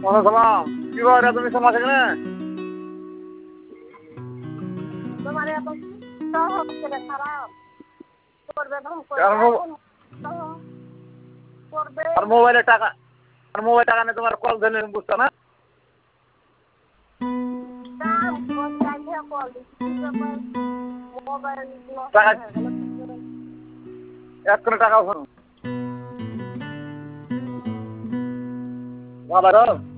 ওয়ালাইকুম সালাম। কি ব্যাপার এত মিশন আছে কেন? তোমার এত সহজ করে খারাপ করবে তখন আর করবে মোবাইলে টাকা আর মোবাইল টাকা নিয়ে তোমার কল ধরে বুঝছো না? কাম কাজে কল দিচ্ছি মোবাইল নষ্ট টাকা হয়ে গেল এক করে টাকা ভালো